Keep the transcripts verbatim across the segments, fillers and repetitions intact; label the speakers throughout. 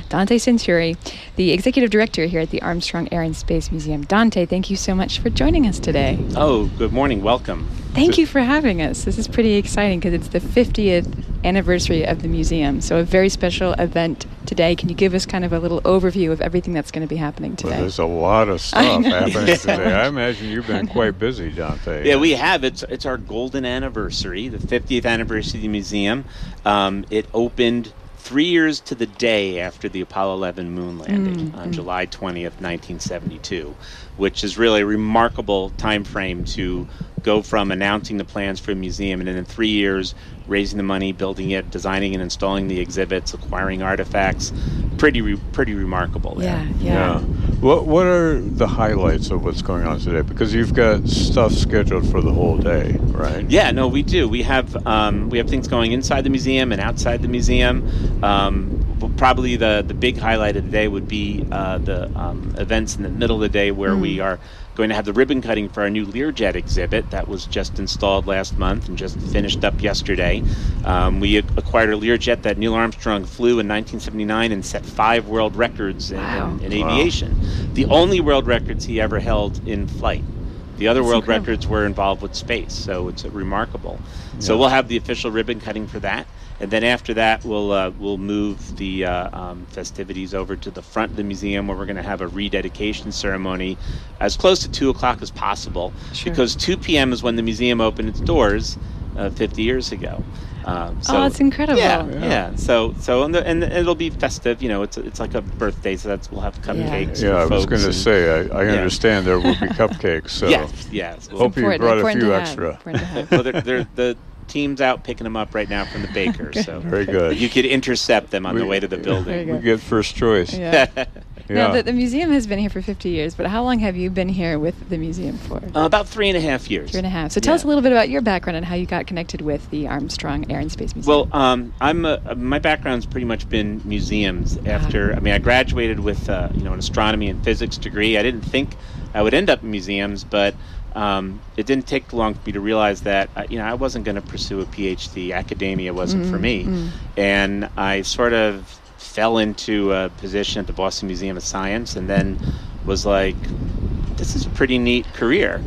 Speaker 1: Dante Cinturi, the executive director here at the Armstrong Air and Space Museum. Dante, thank you so much for joining us today.
Speaker 2: Oh, good morning. Welcome.
Speaker 1: Thank you for having us. This is pretty exciting because it's the fiftieth anniversary of the museum, so a very special event today. Can you give us kind of a little overview of everything that's going to be happening today?
Speaker 3: Well, there's a lot of stuff happening today. I imagine you've been quite busy, Dante.
Speaker 2: Yeah, we have. It's it's our golden anniversary, the fiftieth anniversary of the museum. Um, it opened three years to the day after the Apollo eleven moon landing mm, on mm. July twentieth, nineteen seventy-two, which is really a remarkable time frame to go from announcing the plans for a museum and then in three years raising the money, building it, designing and installing the exhibits, acquiring artifacts. Pretty re- pretty remarkable there.
Speaker 1: Yeah, yeah.
Speaker 3: yeah. What what are the highlights of what's going on today? Because you've got stuff scheduled for the whole day, right?
Speaker 2: Yeah, no, we do. We have um, we have things going inside the museum and outside the museum. Um, probably the, the big highlight of the day would be uh, the um, events in the middle of the day where mm. we are going to have the ribbon cutting for our new Learjet exhibit that was just installed last month and just finished up yesterday. Um, we acquired a Learjet that Neil Armstrong flew in nineteen seventy-nine and set five world records
Speaker 1: wow.
Speaker 2: in, in
Speaker 3: wow.
Speaker 2: aviation. The only world records he ever held in flight. The other
Speaker 1: That's
Speaker 2: world
Speaker 1: incredible.
Speaker 2: records were involved with space, so it's uh, remarkable.
Speaker 3: Yeah.
Speaker 2: So we'll have the official ribbon cutting for that. And then after that, we'll uh, we'll move the uh, um, festivities over to the front of the museum where we're going to have a rededication ceremony as close to two o'clock as possible.
Speaker 1: Sure.
Speaker 2: Because two p.m. is when the museum opened its doors uh, fifty years ago. Um, so,
Speaker 1: oh, that's incredible.
Speaker 2: Yeah,
Speaker 3: Yeah.
Speaker 2: yeah. So, so and, the, and it'll be festive. You know, it's it's like a birthday, so that's we'll have cupcakes.
Speaker 3: Yeah,
Speaker 2: for
Speaker 3: I was
Speaker 2: folks
Speaker 3: going to
Speaker 2: and-
Speaker 3: say, I, I
Speaker 2: yeah.
Speaker 3: understand there will be cupcakes, so
Speaker 2: Yes, yes. Well,
Speaker 3: hope you
Speaker 1: Important-
Speaker 3: brought a
Speaker 1: important
Speaker 3: few
Speaker 1: to have,
Speaker 3: extra.
Speaker 1: important to have.
Speaker 2: well, they're, they're, the team's out picking them up right now from the baker, so
Speaker 3: Very good.
Speaker 2: you could intercept them on
Speaker 3: We-
Speaker 2: the way to the
Speaker 1: Very
Speaker 2: building.
Speaker 1: good.
Speaker 3: We get first choice.
Speaker 1: Yeah.
Speaker 3: Yeah.
Speaker 1: Now, the, the museum has been here for fifty years, but how long have you been here with the museum for?
Speaker 2: Uh, about three and a half years.
Speaker 1: Three and a half. So tell
Speaker 2: Yeah.
Speaker 1: us a little bit about your background and how you got connected with the Armstrong Air and Space Museum.
Speaker 2: Well, um, I'm a, my background's pretty much been museums. After I mean, I graduated with uh, you know an astronomy and physics degree. I didn't think I would end up in museums, but um, it didn't take long for me to realize that uh, you know I wasn't going to pursue a PhD. Academia wasn't
Speaker 1: mm,
Speaker 2: for me,
Speaker 1: mm.
Speaker 2: and I sort of fell into a position at the Boston Museum of Science, and then was like, this is a pretty neat career.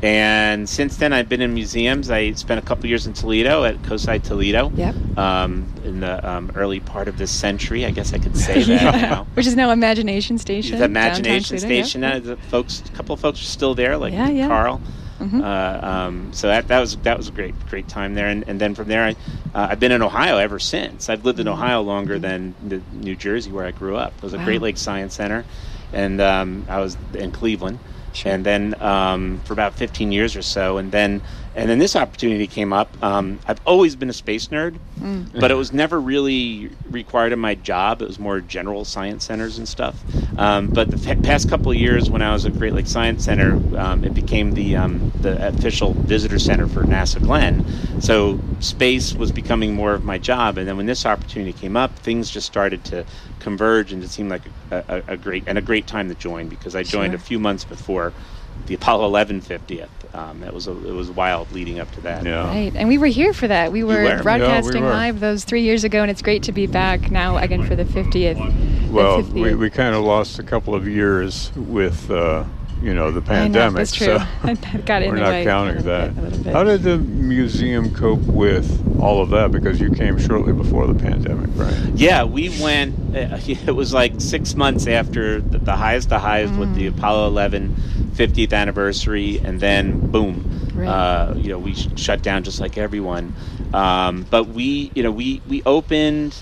Speaker 2: And since then, I've been in museums. I spent a couple years in Toledo at COSI Toledo.
Speaker 1: Yep.
Speaker 2: Um, in the um, early part of this century, I guess I could say that now.
Speaker 1: Which is now Imagination Station.
Speaker 2: The Imagination
Speaker 1: downtown Toledo,
Speaker 2: Station.
Speaker 1: yeah.
Speaker 2: Uh, the folks, a couple of folks are still there, like
Speaker 1: Yeah, yeah.
Speaker 2: Carl.
Speaker 1: Mhm.
Speaker 2: Uh, um, so that that was that was a great great time there, and, and then from there, I, uh, I've been in Ohio ever since. I've lived in Ohio longer than the New Jersey, where I grew up. It was a
Speaker 1: Wow.
Speaker 2: Great Lakes Science Center, and um, I was in Cleveland.
Speaker 1: Sure.
Speaker 2: And then um, for about fifteen years or so, and then and then this opportunity came up. Um, I've always been a space nerd,
Speaker 1: Mm.
Speaker 2: but it was never really required in my job. It was more general science centers and stuff. Um, but the f- past couple of years, when I was at Great Lakes Science Center, um, it became the um, the official visitor center for NASA Glenn. So space was becoming more of my job. And then when this opportunity came up, things just started to converge, and it seemed like a, a, a great and a great time to join, because I joined
Speaker 1: Sure.
Speaker 2: a few months before the Apollo eleven fiftieth. Um, it was a, it was wild leading up to that.
Speaker 3: Yeah.
Speaker 1: Right, and we were here for that. We were,
Speaker 2: were.
Speaker 1: broadcasting
Speaker 3: Yeah, we were.
Speaker 1: live those three years ago, and it's great to be back now again for the fiftieth.
Speaker 3: Well,
Speaker 1: the fiftieth.
Speaker 3: we, we kind of lost a couple of years with, uh, you know, the
Speaker 1: I know,
Speaker 3: pandemic.
Speaker 1: that's true.
Speaker 3: So
Speaker 1: That got in
Speaker 3: we're
Speaker 1: the
Speaker 3: not
Speaker 1: way
Speaker 3: counting
Speaker 1: a little
Speaker 3: that.
Speaker 1: bit, a little bit.
Speaker 3: How did the museum cope with all of that? Because you came shortly before the pandemic, right?
Speaker 2: Yeah, we went. Uh, it was like six months after the, the highest of highs with the Apollo eleven fiftieth anniversary, and then boom,
Speaker 1: Right.
Speaker 2: uh, you know, we sh- shut down just like everyone. Um, but we, you know, we we opened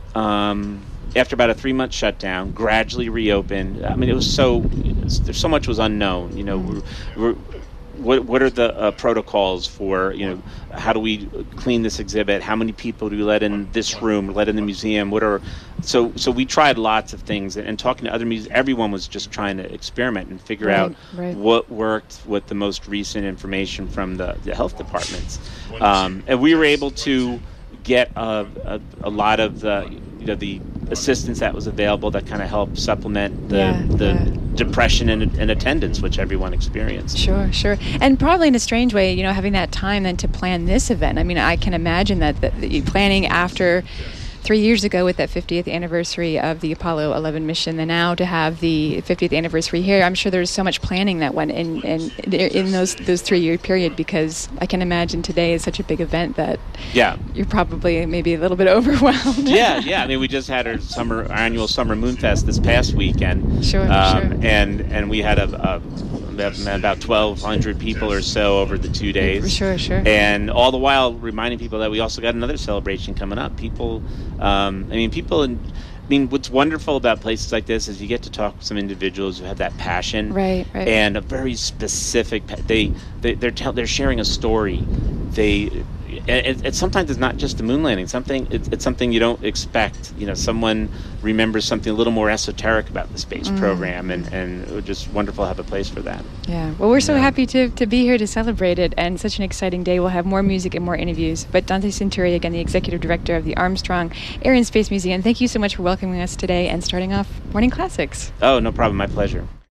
Speaker 2: um, after about a three month shutdown, gradually reopened. I mean, it was so there's so much was unknown. You know, we're, we're what what are the uh, protocols for, you know, how do we clean this exhibit? How many people do we let in this room, let in the museum? What are so so we tried lots of things, and, and talking to other museums, everyone was just trying to experiment and figure
Speaker 1: Right,
Speaker 2: out
Speaker 1: right.
Speaker 2: what worked with the most recent information from the, the health departments, um, and we were able to get a, a, a lot of the you know the assistance that was available that kind of helped supplement the
Speaker 1: Yeah,
Speaker 2: the
Speaker 1: yeah.
Speaker 2: depression and, and attendance which everyone experienced.
Speaker 1: Sure, sure. And probably in a strange way, you know, having that time then to plan this event. I mean, I can imagine that the, the planning after three years ago with that fiftieth anniversary of the Apollo eleven mission, and now to have the fiftieth anniversary here, I'm sure there's so much planning that went in in, in those those three-year period, because I can imagine today is such a big event that
Speaker 2: yeah.
Speaker 1: you're probably maybe a little bit overwhelmed.
Speaker 2: yeah, yeah. I mean, we just had our summer our annual Summer Moon Fest this past weekend.
Speaker 1: Sure,
Speaker 2: um,
Speaker 1: sure.
Speaker 2: And, and we had a, a about twelve hundred people or so over the two days.
Speaker 1: Sure, sure.
Speaker 2: And all the while reminding people that we also got another celebration coming up. People, um, I mean, people, in, I mean, what's wonderful about places like this is you get to talk with some individuals who have that passion,
Speaker 1: right, right,
Speaker 2: and a very specific. They, they they're tell, they're sharing a story. They. It, it, sometimes it's not just the moon landing. Something it, it's something you don't expect. You know, someone remembers something a little more esoteric about the space mm. program, and, and it was just wonderful to have a place for that.
Speaker 1: Yeah. Well, we're so
Speaker 3: yeah.
Speaker 1: happy to, to be here to celebrate it, and such an exciting day. We'll have more music and more interviews. But Dante Cinturi, again, the executive director of the Armstrong Air and Space Museum, thank you so much for welcoming us today and starting off Morning Classics.
Speaker 2: Oh, no problem. My pleasure.